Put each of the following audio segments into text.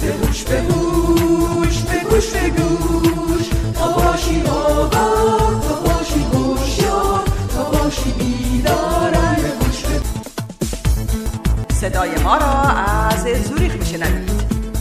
گوش به گوش، به گوش به گوش، تا باشی آگاه، تا باشی هوشیار، تا باشی بیدار. به گوش به صدای ما را از زوریخ میشنوید.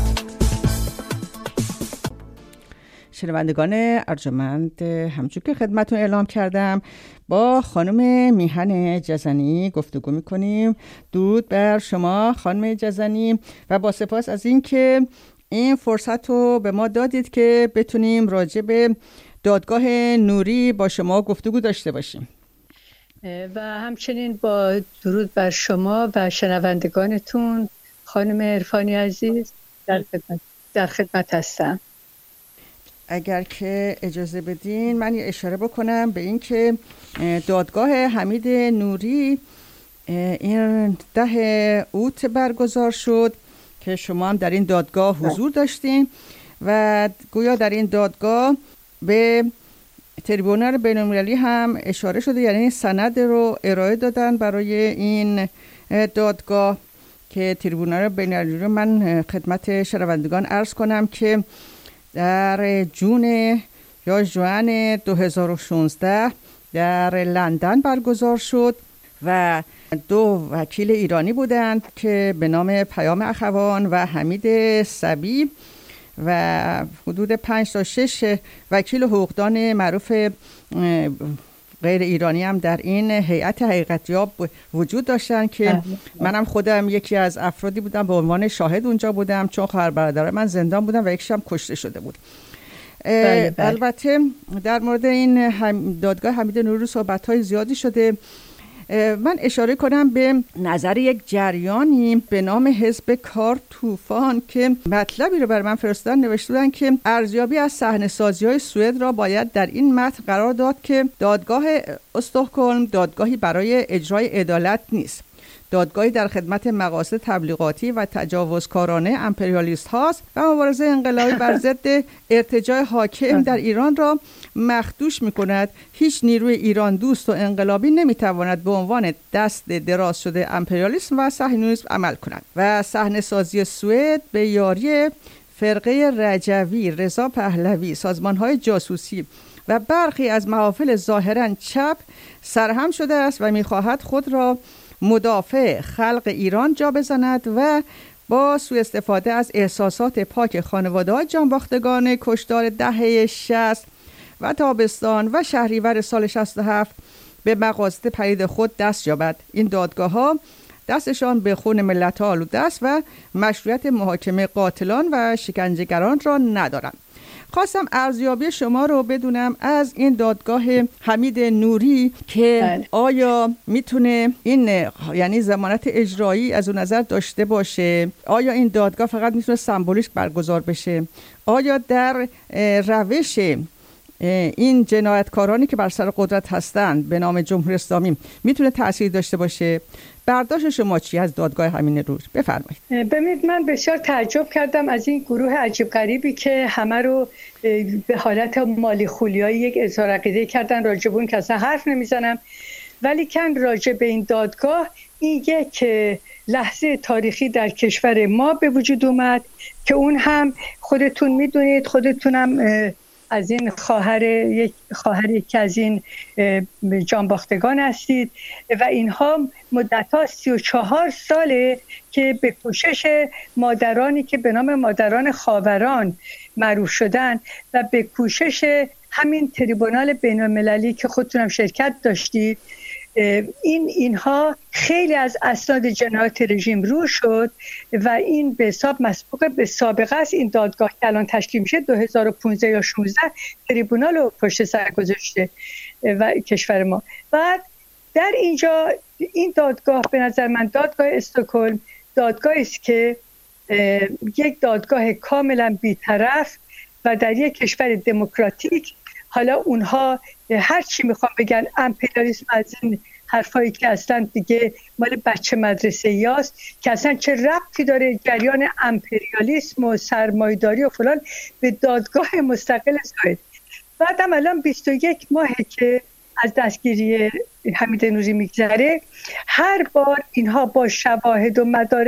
شنوندگان ارجمند، همچون که خدمتتون اعلام کردم با خانم میهن جزنی گفتگو میکنیم. درود بر شما خانم جزنی و با سپاس از این که این فرصت رو به ما دادید که بتونیم راجع به دادگاه نوری با شما گفتگو داشته باشیم. و همچنین با درود بر شما و شنوندگانتون خانم عرفانی عزیز در خدمت هستم. اگر که اجازه بدین من یه اشاره بکنم به این که دادگاه حمید نوری این 10 اوت برگزار شد که شما هم در این دادگاه حضور داشتین و گویا در این دادگاه به تریبونال بین‌المللی هم اشاره شده، یعنی سند رو ارائه دادن برای این دادگاه که تریبونال بین‌المللی. من خدمت شنوندگان عرض کنم که در ژوئن 2016 در لندن برگزار شد و 2 وکیل ایرانی بودند که به نام پیام اخوان و حمید صبی و حدود 5 تا 6 وکیل حقوقدان معروف غیر ایرانی هم در این هیئت حقیقتیاب وجود داشتن که منم خودم یکی از افرادی بودم، به عنوان شاهد اونجا بودم چون خواهر برادر من زندان بودن و یکیش هم کشته شده بود. بله. البته در مورد این دادگاه حمید نوری صحبت‌های زیادی شده. من اشاره کنم به نظر یک جریانی به نام حزب کار طوفان که مطلبی رو بر من فرستادن. نوشتن که ارزیابی از صحنه‌سازی‌های سوئد را باید در این متن قرار داد که دادگاه استکهلم دادگاهی برای اجرای عدالت نیست، دادگاهی در خدمت مقاصد تبلیغاتی و تجاوزکارانه امپریالیست هاست و مبارزه انقلابی بر ضد ارتجاع حاکم در ایران را مخدوش می کند. هیچ نیروی ایران دوست و انقلابی نمی تواند به عنوان دست دراز شده امپریالیسم و صهیونیسم عمل کند و صحنه سازی سوئد به یاری فرقه رجوی، رضا پهلوی، سازمان‌های جاسوسی و برخی از محافل ظاهراً چپ سرهم شده است و می‌خواهد خود را مدافع خلق ایران جا بزند و با سوء استفاده از احساسات پاک خانواده‌های جانباختگان کشتار دهه 60 و تابستان و شهریور سال 67 به مقاصد پلید خود دست یابد. این دادگاه‌ها دستشان به خون ملت‌ها آلوده است و مشروعیت محاکمه قاتلان و شکنجهگران را ندارند. خواستم ارزیابی شما رو بدونم از این دادگاه حمید نوری که آیا میتونه این یعنی ضمانت اجرایی از اون نظر داشته باشه؟ آیا این دادگاه فقط میتونه سمبولیک برگزار بشه؟ آیا در روش این جنایتکارانی که بر سر قدرت هستند به نام جمهوری اسلامی میتونه تأثیر داشته باشه؟ برداشت شما چی از دادگاه حمید نوری؟ بفرمایید. ببینید من بسیار تعجب کردم از این گروه عجیب غریبی که همه رو به حالت مالی خولیایی یک اظهار عقیده کردن راجب اون که اصلا حرف نمیزنم، ولی کن راجب این دادگاه این یک لحظه تاریخی در کشور ما به وجود اومد که اون هم خودتون میدونید، خودتونم از این خواهر که از این جانباختگان هستید و اینها مدت‌ها 34 ساله که به کوشش مادرانی که به نام مادران خاوران معروف شدن و به کوشش همین تریبونال بین‌المللی که خودتونم شرکت داشتید، اینها خیلی از اسناد جنایات رژیم رو شد و این به حساب مسبوق به سابقه است. این دادگاه که الان تشکیل میشه 2015 یا 16 تریبونال رو پشت سر گذاشته و کشور ما. بعد در اینجا این دادگاه به نظر من دادگاه استکهلم دادگاهی است که یک دادگاه کاملا بی‌طرف و در یک کشور دموکراتیک، حالا اونها هر چی میخوام بگن امپریالیسم از این حرفایی که اصلا دیگه مال بچه مدرسه یاست که اصلا چه ربطی داره جریان امپریالیسم و سرمایه‌داری و فلان به دادگاه مستقل سوئد. بعدم الان 21 ماهه که از دستگیری حمید نوری میگذره، هر بار اینها با شواهد و مدارک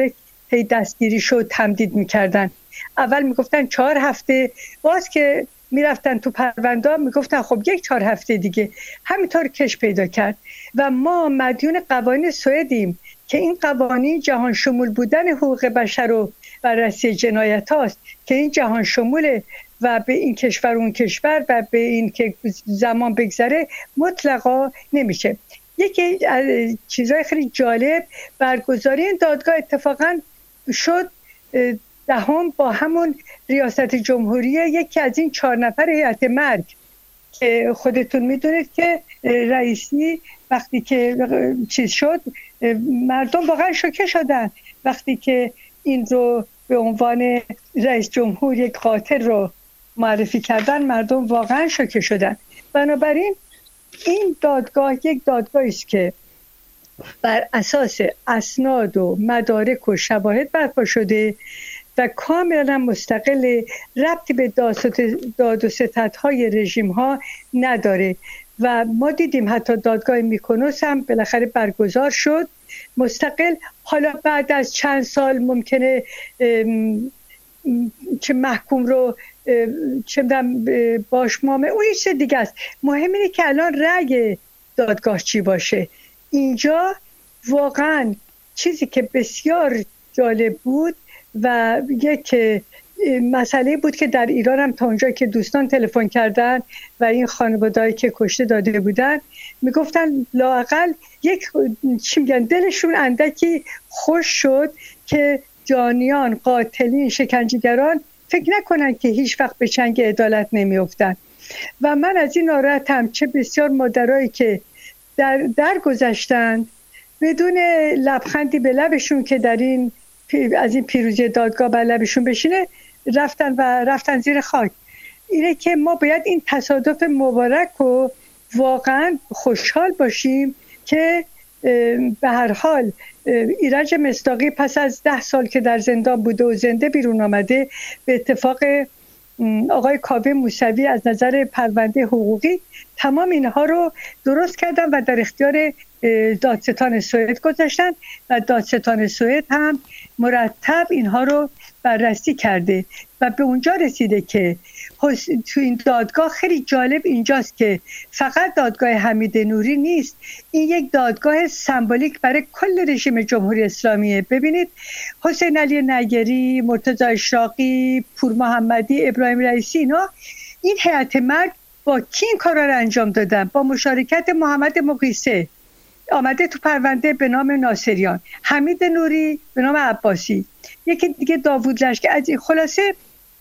هی دستگیری شد تمدید میکردن. اول میگفتن 4 هفته، باز که میرفتن تو پرونده میگفتن خب 4 هفته دیگه. همینطور کش پیدا کرد و ما مدیون قوانین سوئدیم که این قوانین جهان شمول بودن حقوق بشر و بررسی جنایت هاست که این جهان شموله و به این کشور اون کشور و به این که زمان بگذره مطلقا نمیشه. یکی از چیزهای خیلی جالب برگزاری این دادگاه اتفاقا شد 10 با همون ریاست جمهوری یکی از این 4 نفر هیئت مرگ که خودتون میدونید که رئیسی وقتی که چیز شد مردم واقعا شوکه شدن وقتی که این رو به عنوان رئیس جمهور یک قاتل رو معرفی کردن. مردم واقعا شوکه شدن. بنابراین این دادگاه یک دادگاهی است که بر اساس اسناد و مدارک و شواهد برپا شده و کاملا مستقل، ربطی به داد و ستدهای رژیم ها نداره. و ما دیدیم حتی دادگاه میکونوس هم بالاخره برگزار شد مستقل. حالا بعد از چند سال ممکنه چه محکوم رو چه باش معامله، اون چیز دیگه است. مهم اینه که الان رأی دادگاه چی باشه. اینجا واقعا چیزی که بسیار جالب بود و یک مسئله بود که در ایران هم تا اونجا که دوستان تلفن کردن و این خانواده‌ای که کشته داده بودن میگفتن لااقل یک چی میگن دلشون اندکی خوش شد که جانیان، قاتلین، شکنجهگران فکر نکنن که هیچ وقت به چنگ عدالت نمیافتن. و من از این ناراحتم چه بسیار مادرایی که در گذشتن بدون لبخندی به لبشون که در این از این پیروزی دادگاه بر لبشون بشینه رفتن زیر خاک. اینه که ما باید این تصادف مبارک رو واقعا خوشحال باشیم که به هر حال ایرج مصداقی پس از 10 سال که در زندان بوده و زنده بیرون آمده، به اتفاق آقای کاوه موسوی از نظر پرونده حقوقی تمام اینها رو درست کردن و در اختیار دادستان سوئد گذاشتن و دادستان سوئد هم مرتب اینها رو بررسی کرده و به اونجا رسیده که تو این دادگاه خیلی جالب اینجاست که فقط دادگاه حمید نوری نیست، این یک دادگاه سمبولیک برای کل رژیم جمهوری اسلامیه. ببینید حسین علی نیری، مرتضی اشراقی، پور محمدی، ابراهیم رئیسی، اینا این هیئت مرگ با کی این کارا رو انجام دادن؟ با مشارکت محمد مقیسه آمده تو پرونده به نام ناصریان، حمید نوری به نام عباسی، یکی دیگه داوود لشکر. از این خلاصه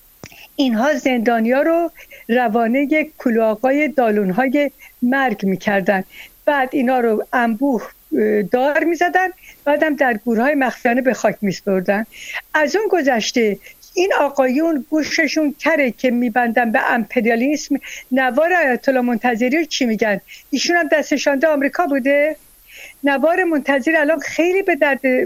اینها زندانیا رو روانه کلاغای دالونهای مرگ میکردن، بعد اینا رو انبوه دار میزدن، بعدم در گورهای مخفیانه به خاک میسپردن. از اون گذشته این آقایون گوششون کره که میبندن به امپریالیسم. نوار آیت الله منتظری رو چی میگن؟ ایشون هم دستشانده آمریکا بوده. نوار منتظری الان خیلی به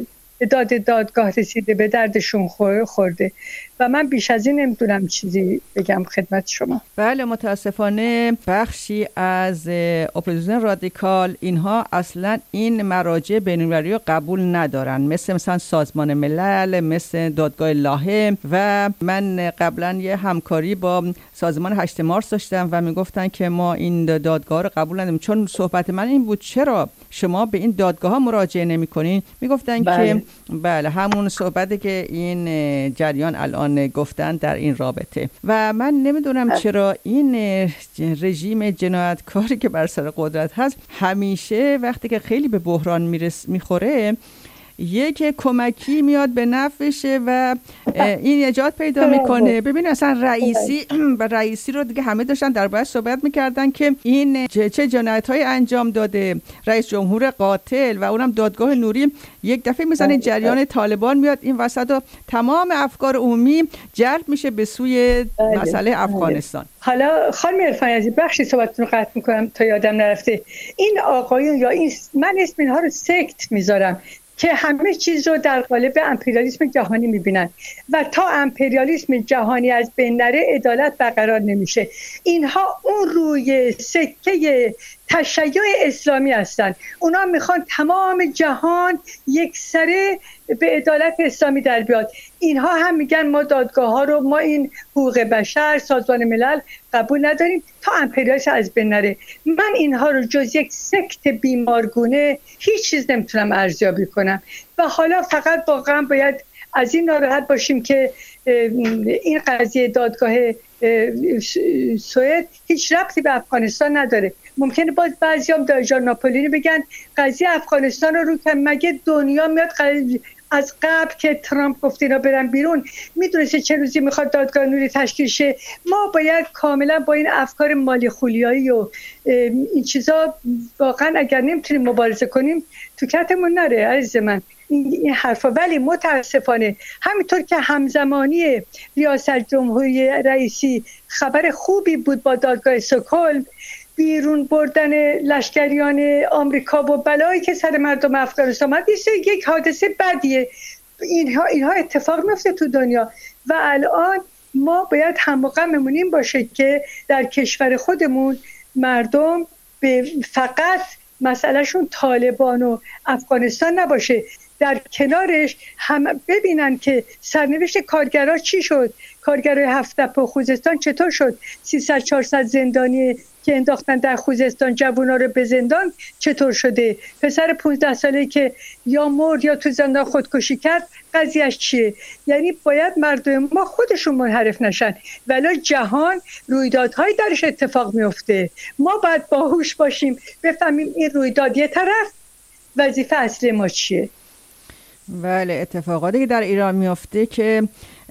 دادگاه رسیده، به دردشون خورده و من بیش از این نمیدونم چیزی بگم خدمت شما. بله، متاسفانه بخشی از اپوزیسیون رادیکال اینها اصلا این مراجع بین‌المللی رو قبول ندارن، مثلا سازمان ملل، مثل دادگاه لاهه. و من قبلا یه همکاری با سازمان 8 مارس داشتم و میگفتن که ما این دادگاه رو قبول نداریم. چون صحبت من این بود چرا شما به این دادگاه ها مراجعه نمی‌کنین؟ میگفتن که بله همون صحبتی که این جریان الان گفتن در این رابطه. و من نمیدونم چرا این رژیم جنایتکاری که بر سر قدرت هست همیشه وقتی که خیلی به بحران میخوره یک کمکی میاد به نفعشه و این نجات پیدا میکنه. ببین اصلا رئیسی رو دیگه همه داشتن دربارش صحبت میکردن که این چه جنایت‌هایی انجام داده، رئیس جمهور قاتل، و اونم دادگاه نوری. یک دفعه میزنه جریان طالبان میاد این وسط و تمام افکار عمومی جلب میشه به سوی مسئله افغانستان. حالا خانم عرفانی عزیز بخشی صحبتتون رو قطع میکنم تا یادم نرفته. این آقایون یا این من اسم اینها رو سکت میذارم که همه چیز رو در قالب امپریالیسم جهانی میبینن و تا امپریالیسم جهانی از بین نره عدالت برقرار نمیشه. اینها اون روی سکه تشیع اسلامی هستن. اونا میخوان تمام جهان یک سره به عدالت اسلامی در بیاد. اینها هم میگن ما دادگاه ها رو، ما این حقوق بشر، سازمان ملل قبول نداریم تا امپریالیسم از بین نره. من اینها رو جز یک سکت بیمارگونه هیچ چیز نمیتونم ارزیابی کنم و حالا فقط واقعا باید از این ناراحت باشیم که این قضیه دادگاه سوئد هیچ ربطی به افغانستان نداره. ممکنه باز بعضیام داجار ناپولینی بگن قضیه افغانستان رو که مگه دنیا میاد از قبل که ترامپ گفت اینا برن بیرون میدونسته چه روزی میخواد دادگاه نوری تشکیل شه؟ ما باید کاملا با این افکار مالی خولیایی و این چیزا واقعا اگر نمیتونیم مبارزه کنیم تو کتمون نره عزیز من این حرفا. ولی متاسفانه همینطور که همزمانی ریاست جمهوری رئیسی خبر خوبی بود با دادگاه استکهلم، بیرون بردن لشکریان آمریکا و بلایی که سر مردم افغانستان اومد یک حادثه بدیه. اینها اتفاق میفته تو دنیا و الان ما باید همواره بمونیم باشه که در کشور خودمون مردم به فقط مسئلهشون طالبان و افغانستان نباشه، در کنارش هم ببینن که سرنوشت کارگرها چی شد، کارگرای هفت‌تپه خوزستان چطور شد، 300-400 زندانی که انداختن در خوزستان جوونا رو به زندان چطور شده، پسر 15 ساله که یا مرد یا تو زندان خودکشی کرد قضیهش چیه. یعنی باید مردم ما خودشون منحرف نشن ولی جهان رویدادهای درش اتفاق میفته. ما باید باهوش باشیم بفهمیم این رویداد یه طرف وظیفه اصلی ما چیه. بله، اتفاقاتی که در ایران میفته که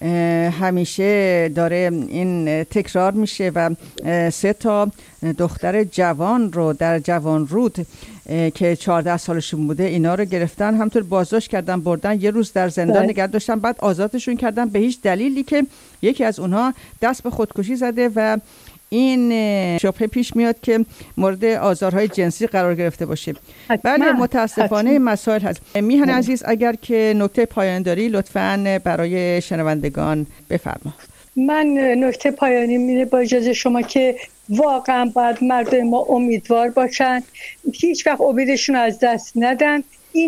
همیشه داره این تکرار میشه و 3 دختر جوان رو در جوان رود که 14 سالشون بوده اینا رو گرفتن، همطور بازداشت کردن بردن، یه روز در زندان نگه داشتن، بعد آزادشون کردن به هیچ دلیلی که یکی از اونها دست به خودکشی زده و این شبهه پیش میاد که مورد آزارهای جنسی قرار گرفته باشه. بله متاسفانه مسائل هست. میهن عزیز اگر که نکته پایان داری لطفاً برای شنوندگان بفرما. من نکته پایانی میره با اجازه شما که واقعا باید مردم ما امیدوار باشن، هیچ وقت امیدشون از دست ندن.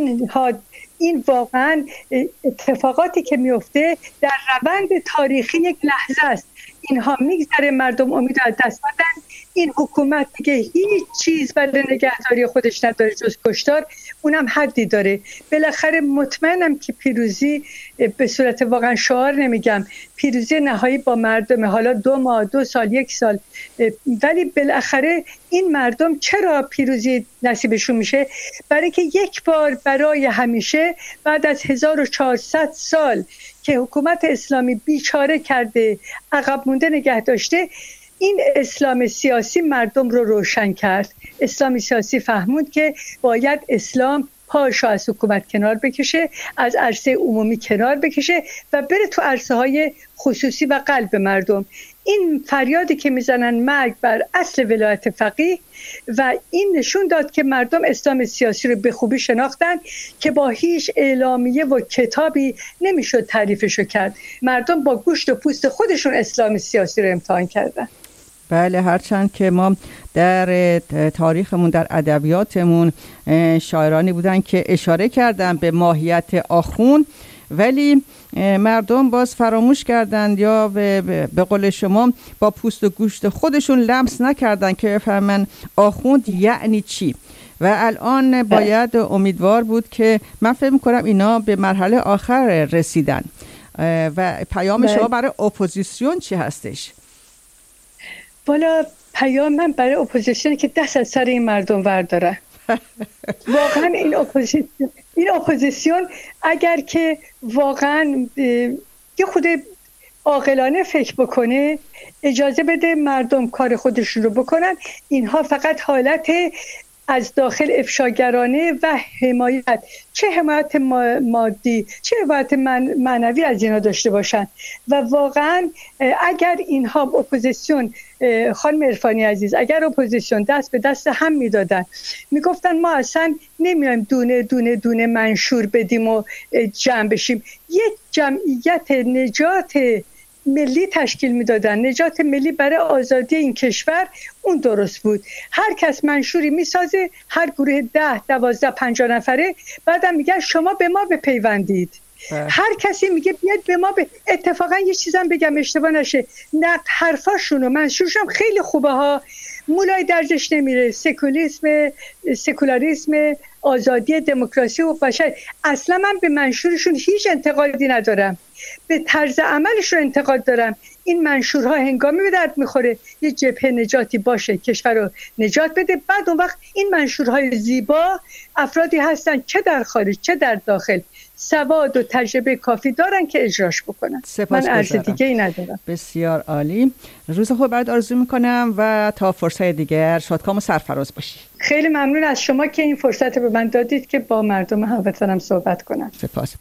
این واقعا اتفاقاتی که میفته در روند تاریخی یک لحظه است. اینها میگذره مردم امید از دست بدن. این حکومت دیگه هیچ چیز برای نگهداری خودش نداره جز کشتار، اونم حدی داره. بالاخره مطمئنم که پیروزی به صورت واقعا شعار نمیگم، پیروزی نهایی با مردم، حالا 2 ماه 2 سال 1 سال، ولی بالاخره این مردم چرا پیروزی نصیبشون میشه؟ برای که یک بار برای همیشه بعد از 1400 سال که حکومت اسلامی بیچاره کرده، عقب مونده نگه داشته، این اسلام سیاسی مردم رو روشن کرد. اسلام سیاسی فهموند که باید اسلام پاشو از حکومت کنار بکشه، از عرصه عمومی کنار بکشه و بره تو عرصه های خصوصی و قلب مردم. این فریادی که میزنن مرگ بر اصل ولایت فقیه و این نشون داد که مردم اسلام سیاسی رو به خوبی شناختن که با هیچ اعلامیه و کتابی نمیشد تعریفشو کرد. مردم با گوشت و پوست خودشون اسلام سیاسی رو امتحان کردن. بله، هرچند که ما در تاریخمون در ادبیاتمون شاعرانی بودن که اشاره کردن به ماهیت آخوند، ولی مردم باز فراموش کردند یا به قول شما با پوست و گوشت خودشون لمس نکردن که بفهمن آخوند یعنی چی. و الان باید امیدوار بود که من فکر می‌کنم اینا به مرحله آخر رسیدن. و پیام شما برای اپوزیسیون چی هستش؟ والا پیام من برای اپوزیسیون که دست از سر این مردم برداره. واقعا این اپوزیسیون اگر که واقعا یه خود عاقلانه فکر بکنه، اجازه بده مردم کار خودشون رو بکنن. اینها فقط حالت از داخل افشاگرانه و حمایت، چه حمایت مادی چه حمایت معنوی از اینا داشته باشن. و واقعا اگر اینها اپوزیسیون، خانم عرفانی عزیز، اگر اپوزیسیون دست به دست هم میدادن، میگفتن ما اصلا نمیایم دونه دونه دونه منشور بدیم و جمع بشیم، یک جمعیت نجات ملی تشکیل میدادن، نجات ملی برای آزادی این کشور، اون درست بود. هر کس منشوری میسازه، هر گروه 10 12 50 نفره، بعدم میگن شما به ما بپیوندید. هر کسی میگه بیاد به ما اتفاقا یه چیزم بگم اشتباه نشه، نقد حرفاشونو منشورشم خیلی خوبه ها، مولای درجش نمیره، سکولاریسم، آزادی، دموکراسی و بشر. اصلا من به منشورشون هیچ انتقادی ندارم، به طرز عملشون انتقاد دارم. این منشورها هنگامی به درد میخوره یه جبهه نجاتی باشه کشور رو نجات بده، بعد اون وقت این منشورهای زیبا افرادی هستن چه در خارج چه در داخل سواد و تجربه کافی دارن که اجراش بکنن. من عرض دیگه ای ندارم. بسیار عالی. روز خوب برات آرزو میکنم و تا فرصت دیگر شادکام و سرفراز باشی. خیلی ممنون از شما که این فرصت به من دادید که با مردم هموطنم صحبت کنم. سپاس.